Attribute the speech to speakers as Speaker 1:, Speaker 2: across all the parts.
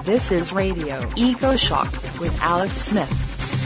Speaker 1: This is Radio EcoShock with Alex Smith.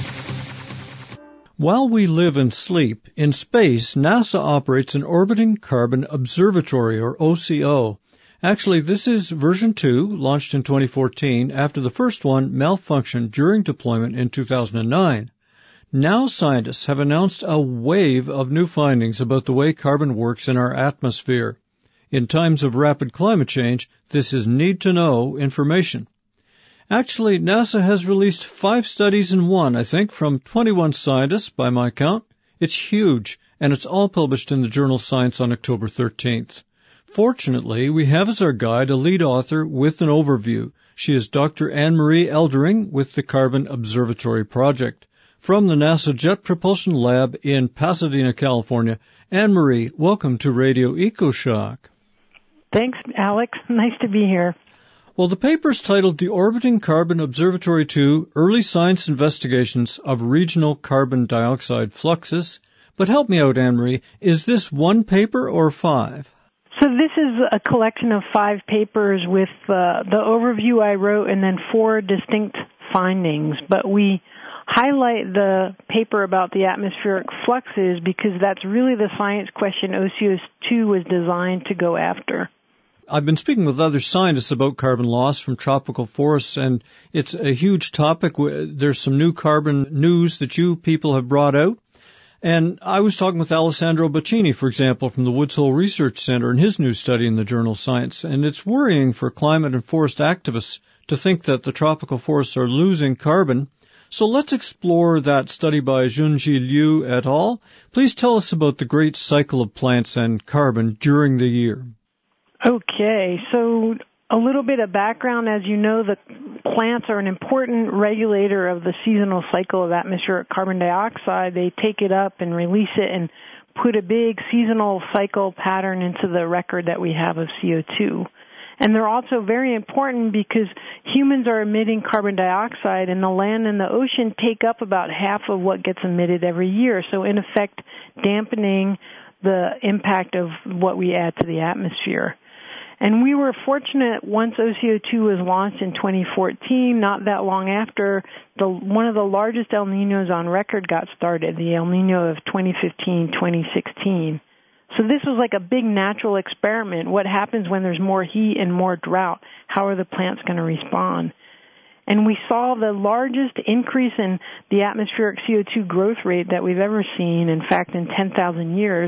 Speaker 2: While we live and sleep, in space, NASA operates an Orbiting Carbon Observatory, or OCO. Actually, this is version 2, launched in 2014, after the first one malfunctioned during deployment in 2009. Now scientists have announced a wave of new findings about the way carbon works in our atmosphere. In times of rapid climate change, this is need-to-know information. Actually, NASA has released 5 studies in one, I think, from 21 scientists, by my count. It's huge, and it's all published in the journal Science on October 13th. Fortunately, we have as our guide a lead author with an overview. She is Dr. Anne-Marie Eldering with the Carbon Observatory Project. From the NASA Jet Propulsion Lab in Pasadena, California, Anne-Marie, welcome to Radio EcoShock.
Speaker 3: Thanks, Alex. Nice to be here.
Speaker 2: Well, the paper's titled The Orbiting Carbon Observatory 2, Early Science Investigations of Regional Carbon Dioxide Fluxes. But help me out, Anne-Marie. Is this one paper or 5?
Speaker 3: So this is a collection of 5 papers with the overview I wrote and then 4 distinct findings. But we highlight the paper about the atmospheric fluxes because that's really the science question OCO2 was designed to go after.
Speaker 2: I've been speaking with other scientists about carbon loss from tropical forests, and it's a huge topic. There's some new carbon news that you people have brought out. And I was talking with Alessandro Bacchini, for example, from the Woods Hole Research Center in his new study in the journal Science. And it's worrying for climate and forest activists to think that the tropical forests are losing carbon. So let's explore that study by Junji Liu et al. Please tell us about the great cycle of plants and carbon during the year.
Speaker 3: Okay, so a little bit of background. As you know, the plants are an important regulator of the seasonal cycle of atmospheric carbon dioxide. They take it up and release it and put a big seasonal cycle pattern into the record that we have of CO2. And they're also very important because humans are emitting carbon dioxide, and the land and the ocean take up about half of what gets emitted every year. So in effect, dampening the impact of what we add to the atmosphere. And we were fortunate once OCO2 was launched in 2014, not that long after, one of the largest El Niños on record got started, the El Niño of 2015-2016. So this was like a big natural experiment. What happens when there's more heat and more drought? How are the plants going to respond? And we saw the largest increase in the atmospheric CO2 growth rate that we've ever seen, in fact, in 10,000 years.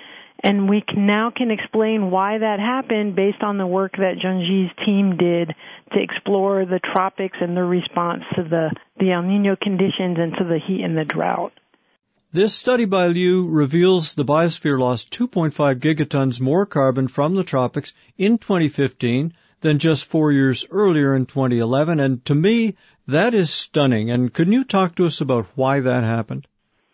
Speaker 3: And we now can explain why that happened based on the work that Junji's team did to explore the tropics and their response to the El Niño conditions and to the heat and the drought.
Speaker 2: This study by Liu reveals the biosphere lost 2.5 gigatons more carbon from the tropics in 2015 than just 4 years earlier in 2011. And to me, that is stunning. And can you talk to us about why that happened?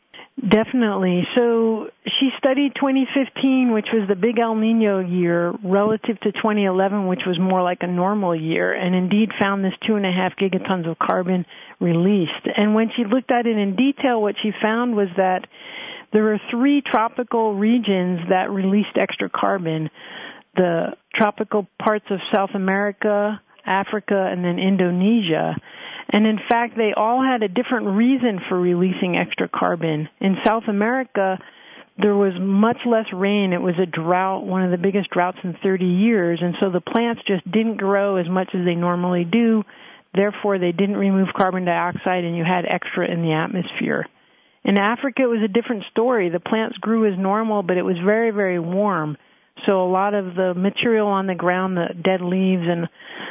Speaker 3: Definitely. So she studied 2015, which was the big El Niño year, relative to 2011, which was more like a normal year, and indeed found this 2.5 gigatons of carbon released. And when she looked at it in detail, what she found was that there were 3 tropical regions that released extra carbon: the tropical parts of South America, Africa, and then Indonesia. And in fact, they all had a different reason for releasing extra carbon. In South America, there was much less rain. It was a drought, one of the biggest droughts in 30 years. And so the plants just didn't grow as much as they normally do. Therefore, they didn't remove carbon dioxide, and you had extra in the atmosphere. In Africa, it was a different story. The plants grew as normal, but it was very, very warm. So a lot of the material on the ground, the dead leaves, and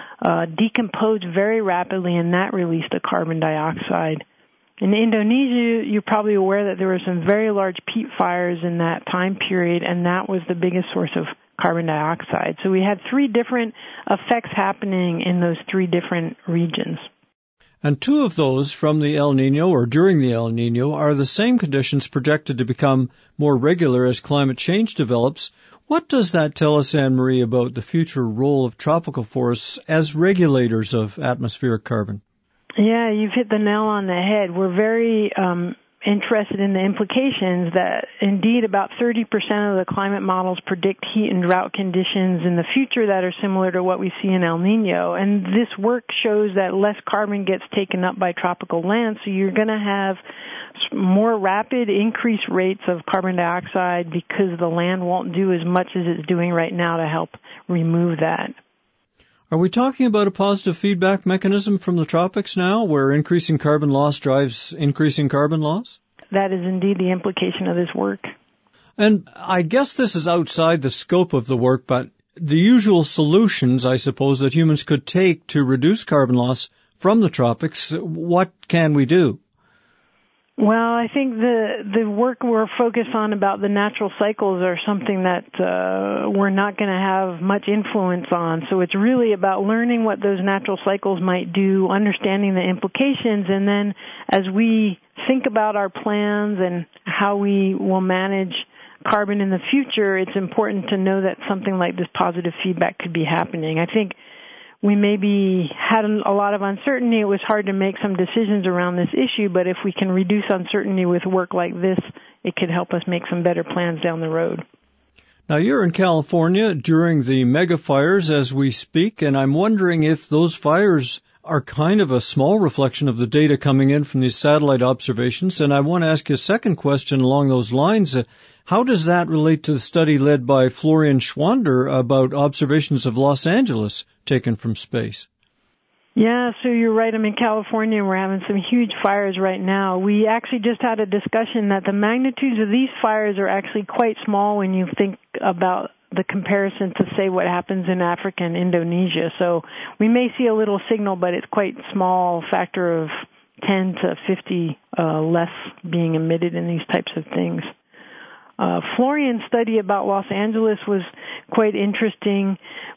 Speaker 3: decomposed very rapidly, and that released the carbon dioxide. In Indonesia, you're probably aware that there were some very large peat fires in that time period, and that was the biggest source of carbon dioxide. So we had 3 different effects happening in those 3 different regions.
Speaker 2: And 2 of those from the El Niño or during the El Niño are the same conditions projected to become more regular as climate change develops. What does that tell us, Anne-Marie, about the future role of tropical forests as regulators of atmospheric carbon?
Speaker 3: Yeah, you've hit the nail on the head. We're very interested in the implications that indeed about 30% of the climate models predict heat and drought conditions in the future that are similar to what we see in El Nino. And this work shows that less carbon gets taken up by tropical land, so you're going to have more rapid increased rates of carbon dioxide because the land won't do as much as it's doing right now to help remove that.
Speaker 2: Are we talking about a positive feedback mechanism from the tropics now, where increasing carbon loss drives increasing carbon loss?
Speaker 3: That is indeed the implication of this work.
Speaker 2: And I guess this is outside the scope of the work, but the usual solutions, I suppose, that humans could take to reduce carbon loss from the tropics, what can we do?
Speaker 3: Well, I think the work we're focused on about the natural cycles are something that we're not going to have much influence on. So it's really about learning what those natural cycles might do, understanding the implications, and then as we think about our plans and how we will manage carbon in the future, it's important to know that something like this positive feedback could be happening. I think we maybe had a lot of uncertainty. It was hard to make some decisions around this issue, but if we can reduce uncertainty with work like this, it could help us make some better plans down the road.
Speaker 2: Now, you're in California during the mega fires as we speak, and I'm wondering if those fires are kind of a small reflection of the data coming in from these satellite observations. And I want to ask you a second question along those lines. How does that relate to the study led by Florian Schwander about observations of Los Angeles taken from space?
Speaker 3: Yeah, so you're right. I'm in California and we're having some huge fires right now. We actually just had a discussion that the magnitudes of these fires are actually quite small when you think about the comparison to, say, what happens in Africa and Indonesia. So we may see a little signal, but it's quite small, factor of 10 to 50 less being emitted in these types of things. Florian's study about Los Angeles was quite interesting.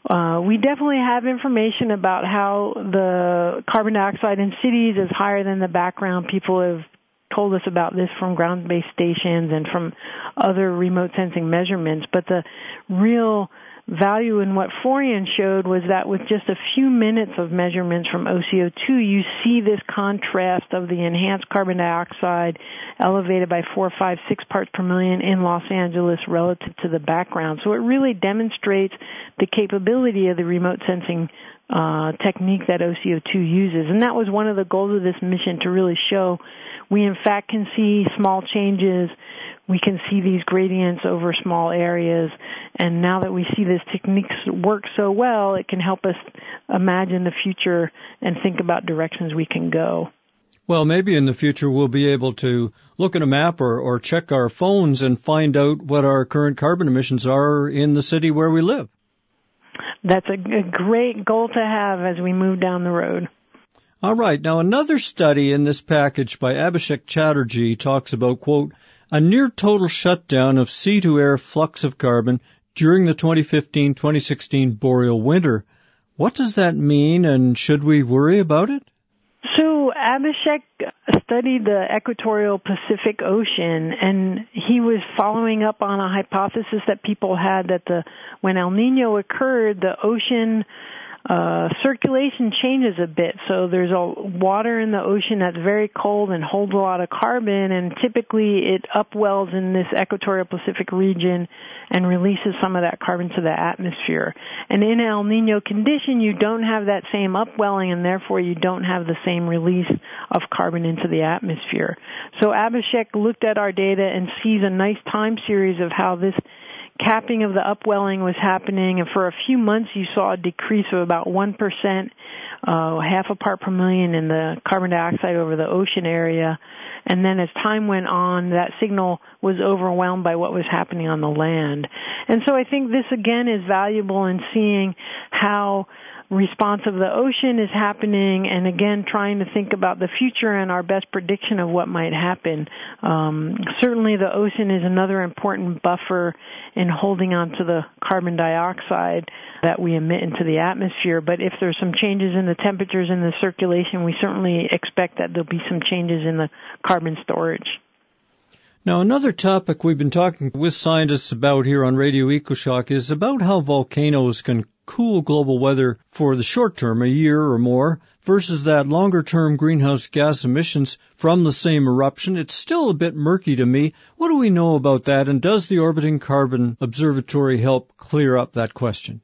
Speaker 3: We definitely have information about how the carbon dioxide in cities is higher than the background. People have told us about this from ground-based stations and from other remote sensing measurements. But the real value in what Florian showed was that with just a few minutes of measurements from OCO2, you see this contrast of the enhanced carbon dioxide elevated by 4, 5, 6 parts per million in Los Angeles relative to the background. So it really demonstrates the capability of the remote sensing technique that OCO2 uses. And that was one of the goals of this mission, to really show we in fact can see small changes. We can see these gradients over small areas, and now that we see this technique work so well, it can help us imagine the future and think about directions we can go.
Speaker 2: Well, maybe in the future we'll be able to look at a map or check our phones and find out what our current carbon emissions are in the city where we live.
Speaker 3: That's a great goal to have as we move down the road.
Speaker 2: All right. Now, another study in this package by Abhishek Chatterjee talks about, quote, a near-total shutdown of sea-to-air flux of carbon during the 2015-2016 boreal winter. What does that mean, and should we worry about it?
Speaker 3: So Abhishek studied the equatorial Pacific Ocean, and he was following up on a hypothesis that people had that when El Nino occurred, the ocean circulation changes a bit. So there's water in the ocean that's very cold and holds a lot of carbon, and typically it upwells in this equatorial Pacific region and releases some of that carbon to the atmosphere. And in El Nino condition, you don't have that same upwelling, and therefore you don't have the same release of carbon into the atmosphere. So Abhishek looked at our data and sees a nice time series of how this capping of the upwelling was happening, and for a few months you saw a decrease of about 1%, half a part per million in the carbon dioxide over the ocean area. And then as time went on, that signal was overwhelmed by what was happening on the land. And so I think this again is valuable in seeing how response of the ocean is happening, and again trying to think about the future and our best prediction of what might happen. Certainly the ocean is another important buffer in holding on to the carbon dioxide that we emit into the atmosphere, but if there's some changes in the temperatures in the circulation, we certainly expect that there'll be some changes in the carbon storage.
Speaker 2: Now, another topic we've been talking with scientists about here on Radio EcoShock is about how volcanoes can cool global weather for the short term, a year or more, versus that longer term greenhouse gas emissions from the same eruption, it's still a bit murky to me. What do we know about that, and does the Orbiting Carbon Observatory help clear up that question?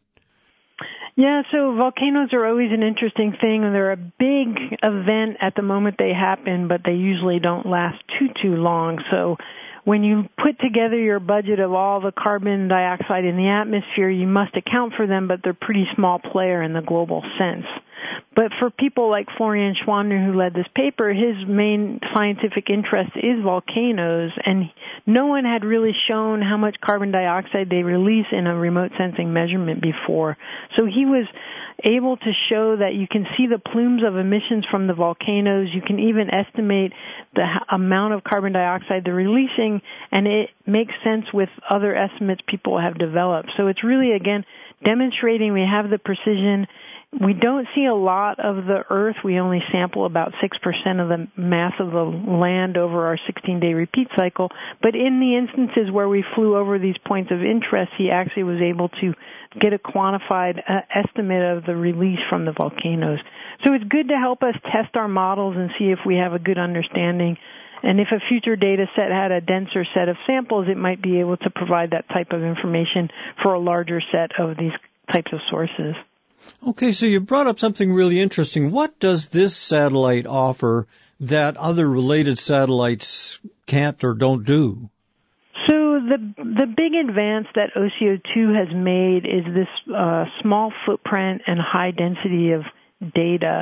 Speaker 3: Yeah, so volcanoes are always an interesting thing, and they're a big event at the moment they happen, but they usually don't last too long. So when you put together your budget of all the carbon dioxide in the atmosphere, you must account for them, but they're a pretty small player in the global sense. But for people like Florian Schwander, who led this paper, his main scientific interest is volcanoes, and no one had really shown how much carbon dioxide they release in a remote sensing measurement before. So he was able to show that you can see the plumes of emissions from the volcanoes. You can even estimate the amount of carbon dioxide they're releasing, and it makes sense with other estimates people have developed. So it's really, again, demonstrating we have the precision. We don't see a lot of the Earth. We only sample about 6% of the mass of the land over our 16-day repeat cycle. But in the instances where we flew over these points of interest, he actually was able to get a quantified estimate of the release from the volcanoes. So it's good to help us test our models and see if we have a good understanding. And if a future data set had a denser set of samples, it might be able to provide that type of information for a larger set of these types of sources.
Speaker 2: Okay, so you brought up something really interesting. What does this satellite offer that other related satellites can't or don't do?
Speaker 3: So the big advance that OCO2 has made is this small footprint and high density of data.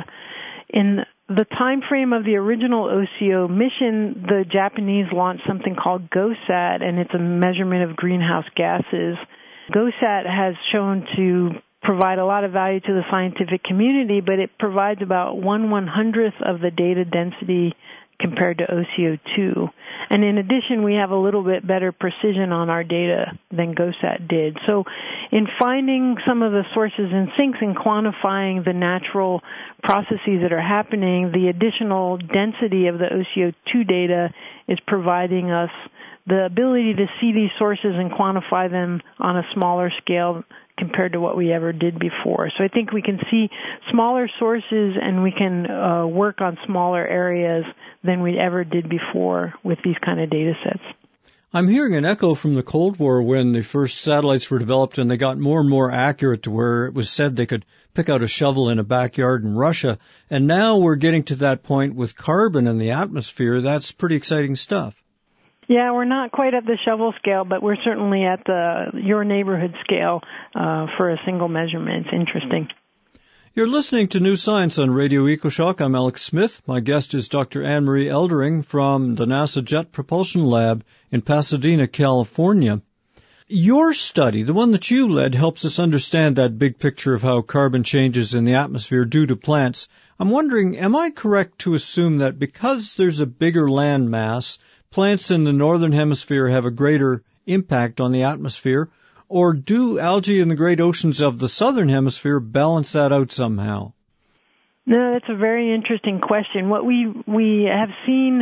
Speaker 3: In the time frame of the original OCO mission, the Japanese launched something called GOSAT, and it's a measurement of greenhouse gases. GOSAT has shown to provide a lot of value to the scientific community, but it provides about 1/100th of the data density compared to OCO2. And in addition, we have a little bit better precision on our data than GOSAT did. So in finding some of the sources and sinks and quantifying the natural processes that are happening, the additional density of the OCO2 data is providing us the ability to see these sources and quantify them on a smaller scale compared to what we ever did before. So I think we can see smaller sources and we can work on smaller areas than we ever did before with these kind of data sets.
Speaker 2: I'm hearing an echo from the Cold War when the first satellites were developed and they got more and more accurate to where it was said they could pick out a shovel in a backyard in Russia. And now we're getting to that point with carbon in the atmosphere. That's pretty exciting stuff.
Speaker 3: Yeah, we're not quite at the shovel scale, but we're certainly at your neighborhood scale for a single measurement. It's interesting.
Speaker 2: You're listening to New Science on Radio EcoShock. I'm Alex Smith. My guest is Dr. Anne-Marie Eldering from the NASA Jet Propulsion Lab in Pasadena, California. Your study, the one that you led, helps us understand that big picture of how carbon changes in the atmosphere due to plants. I'm wondering, am I correct to assume that because there's a bigger land mass, plants in the northern hemisphere have a greater impact on the atmosphere, or do algae in the great oceans of the southern hemisphere balance that out somehow?
Speaker 3: No, that's a very interesting question. What we have seen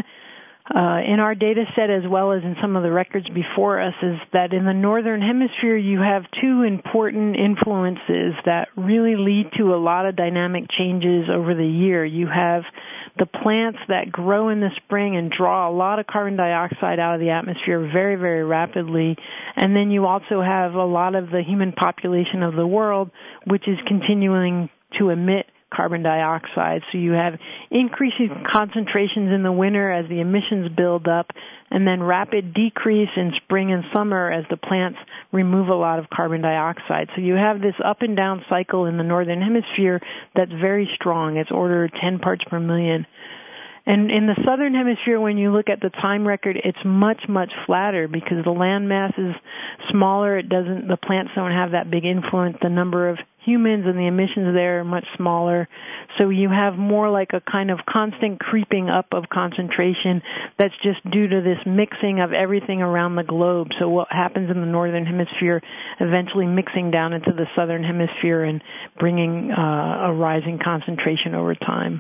Speaker 3: in our data set as well as in some of the records before us is that in the northern hemisphere you have two important influences that really lead to a lot of dynamic changes over the year. You have the plants that grow in the spring and draw a lot of carbon dioxide out of the atmosphere very, very rapidly. And then you also have a lot of the human population of the world, which is continuing to emit carbon dioxide. So you have increasing concentrations in the winter as the emissions build up, and then rapid decrease in spring and summer as the plants remove a lot of carbon dioxide. So you have this up and down cycle in the northern hemisphere that's very strong. It's order 10 parts per million. And in the southern hemisphere, when you look at the time record, it's much, much flatter because the land mass is smaller. The plants don't have that big influence. The number of humans and the emissions there are much smaller. So you have more like a kind of constant creeping up of concentration that's just due to this mixing of everything around the globe. So what happens in the northern hemisphere eventually mixing down into the southern hemisphere and bringing a rising concentration over time.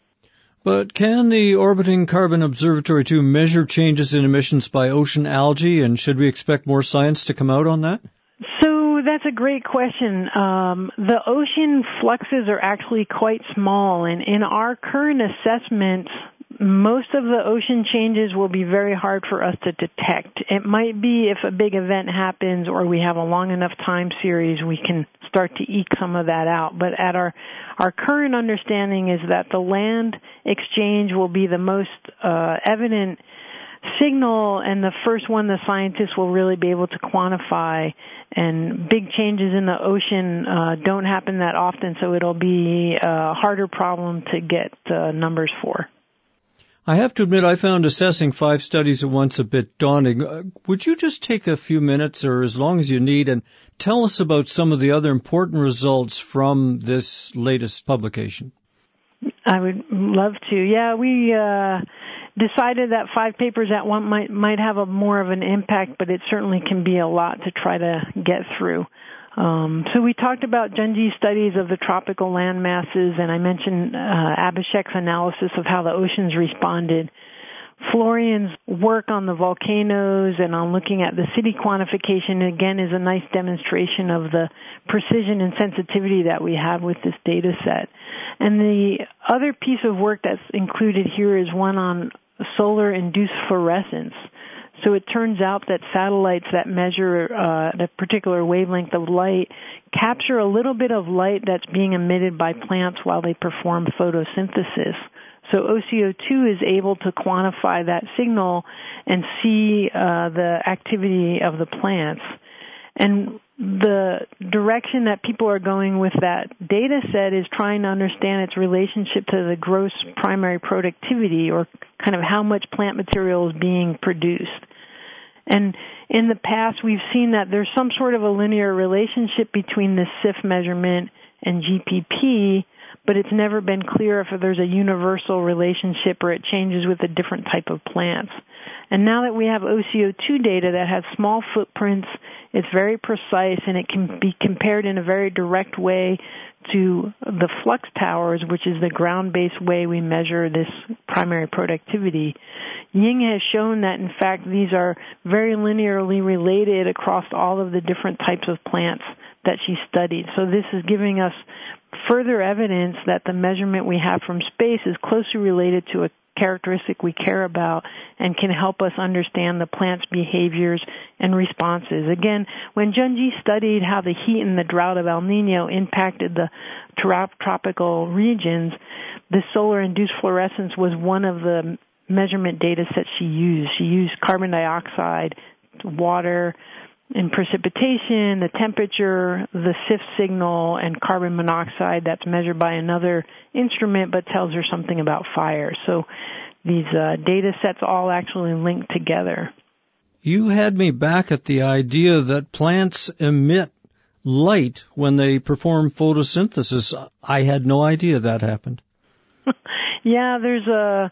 Speaker 2: But can the Orbiting Carbon Observatory 2 measure changes in emissions by ocean algae, and should we expect more science to come out on that?
Speaker 3: So that's a great question. The ocean fluxes are actually quite small, and in our current assessments, most of the ocean changes will be very hard for us to detect. It might be if a big event happens or we have a long enough time series, we can start to eke some of that out. But at our current understanding is that the land exchange will be the most evident signal, and the first one the scientists will really be able to quantify. And big changes in the ocean don't happen that often, so it'll be a harder problem to get numbers for.
Speaker 2: I have to admit I found assessing 5 studies at once a bit daunting. Would you just take a few minutes, or as long as you need, and tell us about some of the other important results from this latest publication?
Speaker 3: I would love to. Yeah, we decided that 5 papers at once might have more of an impact, but it certainly can be a lot to try to get through. So we talked about Junji's studies of the tropical land masses, and I mentioned Abhishek's analysis of how the oceans responded. Florian's work on the volcanoes and on looking at the city quantification, again, is a nice demonstration of the precision and sensitivity that we have with this data set. And the other piece of work that's included here is one on solar-induced fluorescence. So it turns out that satellites that measure a particular wavelength of light capture a little bit of light that's being emitted by plants while they perform photosynthesis. So OCO2 is able to quantify that signal and see the activity of the plants. And the direction that people are going with that data set is trying to understand its relationship to the gross primary productivity, or kind of how much plant material is being produced. And in the past, we've seen that there's some sort of a linear relationship between the CIF measurement and GPP, but it's never been clear if there's a universal relationship or it changes with a different type of plants. And now that we have OCO2 data that has small footprints, it's very precise, and it can be compared in a very direct way to the flux towers, which is the ground-based way we measure this primary productivity. Ying has shown that, in fact, these are very linearly related across all of the different types of plants that she studied. So this is giving us further evidence that the measurement we have from space is closely related to a characteristic we care about and can help us understand the plant's behaviors and responses. Again, when Junji studied how the heat and the drought of El Nino impacted the tropical regions, the solar-induced fluorescence was one of the measurement data sets she used. She used carbon dioxide, water, and precipitation, the temperature, the CIF signal, and carbon monoxide that's measured by another instrument but tells her something about fire. So these data sets all actually link together.
Speaker 2: You had me back at the idea that plants emit light when they perform photosynthesis. I had no idea that happened.
Speaker 3: Yeah, there's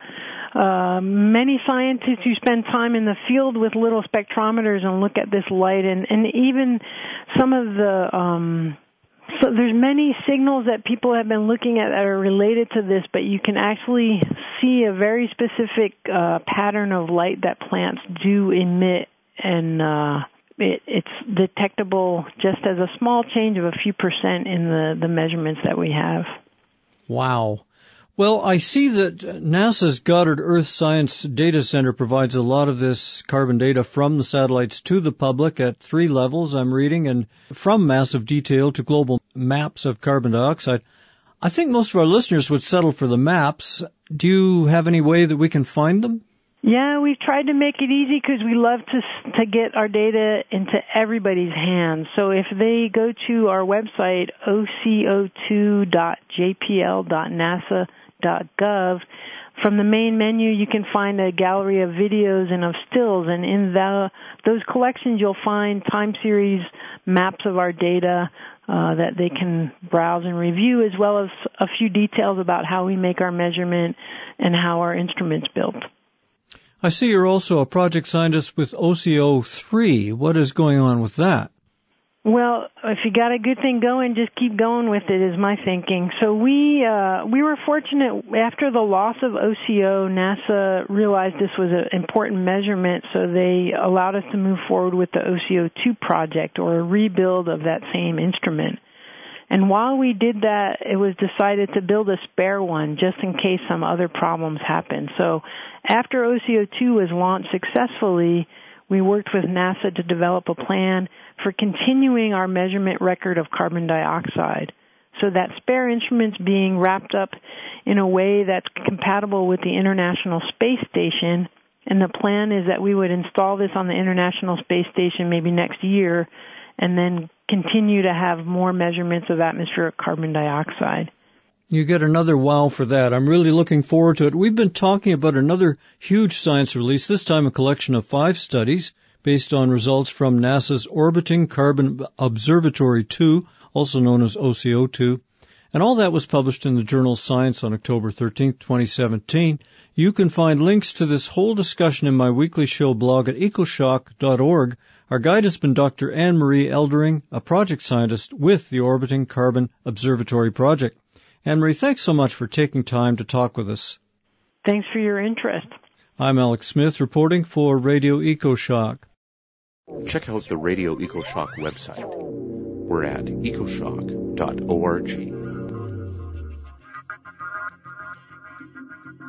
Speaker 3: many scientists who spend time in the field with little spectrometers and look at this light, and even some of the so there's many signals that people have been looking at that are related to this, but you can actually see a very specific pattern of light that plants do emit, and it's detectable just as a small change of a few percent in the measurements that we have. Wow.
Speaker 2: Well, I see that NASA's Goddard Earth Science Data Center provides a lot of this carbon data from the satellites to the public at 3 levels, I'm reading, and from massive detail to global maps of carbon dioxide. I think most of our listeners would settle for the maps. Do you have any way that we can find them?
Speaker 3: Yeah, we've tried to make it easy because we love to get our data into everybody's hands. So if they go to our website, oco2.jpl.nasa.gov, from the main menu you can find a gallery of videos and of stills, and in those collections you'll find time series maps of our data that they can browse and review, as well as a few details about how we make our measurement and how our instrument's built.
Speaker 2: I see you're also a project scientist with OCO3. What is going on with that?
Speaker 3: Well, if you got a good thing going, just keep going with it is my thinking. So we were fortunate after the loss of OCO, NASA realized this was an important measurement, so they allowed us to move forward with the OCO2 project, or a rebuild of that same instrument. And while we did that, it was decided to build a spare one just in case some other problems happened. So after OCO2 was launched successfully, we worked with NASA to develop a plan for continuing our measurement record of carbon dioxide. So that spare instrument's being wrapped up in a way that's compatible with the International Space Station, and the plan is that we would install this on the International Space Station maybe next year, and then continue to have more measurements of atmospheric carbon dioxide.
Speaker 2: You get another wow for that. I'm really looking forward to it. We've been talking about another huge science release, this time a collection of 5 studies based on results from NASA's Orbiting Carbon Observatory 2, also known as OCO2. And all that was published in the journal Science on October 13, 2017. You can find links to this whole discussion in my weekly show blog at ecoshock.org. Our guide has been Dr. Anne-Marie Eldering, a project scientist with the Orbiting Carbon Observatory project. Anne-Marie, thanks so much for taking time to talk with us.
Speaker 3: Thanks for your interest.
Speaker 2: I'm Alex Smith, reporting for Radio EcoShock.
Speaker 4: Check out the Radio EcoShock website. We're at ecoshock.org.